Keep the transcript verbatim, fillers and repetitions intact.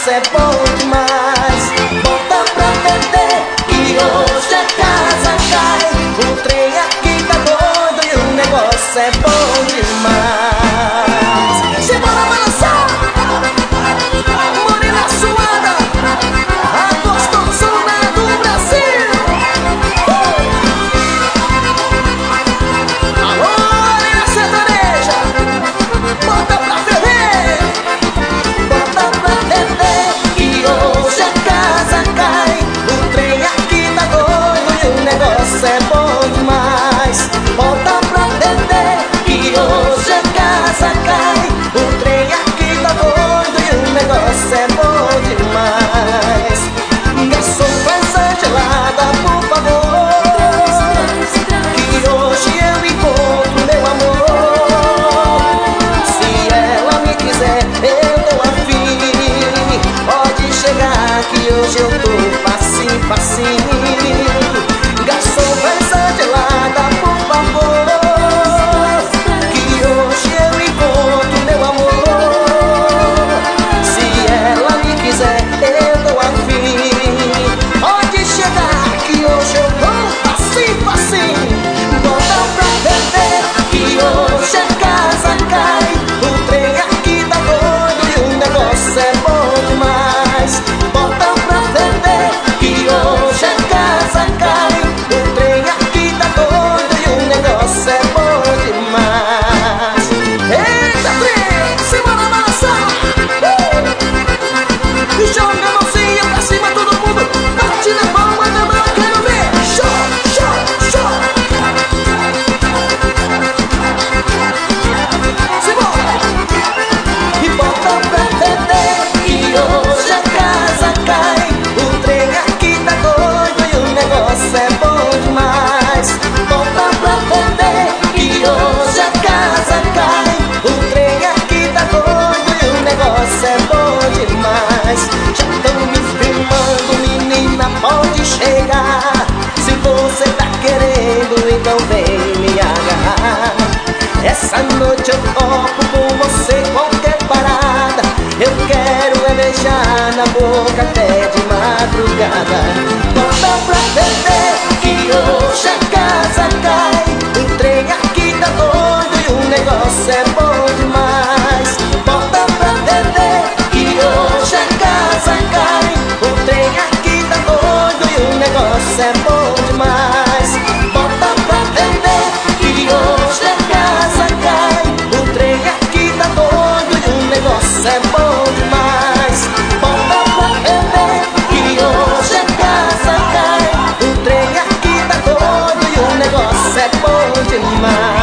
negócio é bom demais. Bota pra vender que hoje a casa cai. O trem aqui tá doido e o negócio é bom demais. Simbora balançar, morena suada, a gostosona do Brasil. uh! Alô, minha sertaneja, bota pra ferver, bota pra ferver que hoje a casa cai. O trem aqui tá doido e o negócio é bom demais. Bota pra ferver que hoje a casa cai. O trem aqui tá doido e o negócio é bom demais. Garçom, faz a gelada, por favor, que hoje eu encontro meu amor. Se ela me quiser, eu tô afim. Pode chegar que hoje eu tô facinho, facinho. Garçom, faz a gelada, por favor, que hoje eu encontro meu amor. Se ela me quiser, eu tô afim. Pode chegar que hoje eu tô facinho, facinho. Bota pra beber que hoje a casa cai. O trem aqui tá doido e o negócio é bom demais. Bota pra beber que hoje a casa cai. O trem aqui tá doido e o negócio é bom demais. Eita trem, simbora balançar, uh! E joga a mãozinha pra cima todo mundo. Bate na palma da mão, quero ver. Show, show, show. Simbora! E bota pra beber que hoje a casa cai. O trem aqui tá doido e o negócio é bom demais. Bota pra beber que hoje a casa cai. O trem aqui tá doido e o negócio é bom demais. Já tão me filmando, menina, pode chegar. Se você tá querendo, então vem me agarrar. Essa noite eu topo com você qualquer parada. Eu quero é beijar na boca até de madrugada. Bota pra beber que hoje a casa cai. O trem aqui tá doido e o negócio é bom demais. Bota pra beber que hoje a casa cai. O trem aqui tá doido e o negócio é bom demais. Bota pra beber que hoje a casa cai. O trem aqui tá doido e o negócio é bom demais. Bota pra beber que hoje a casa cai. O trem aqui tá doido e o negócio é bom demais.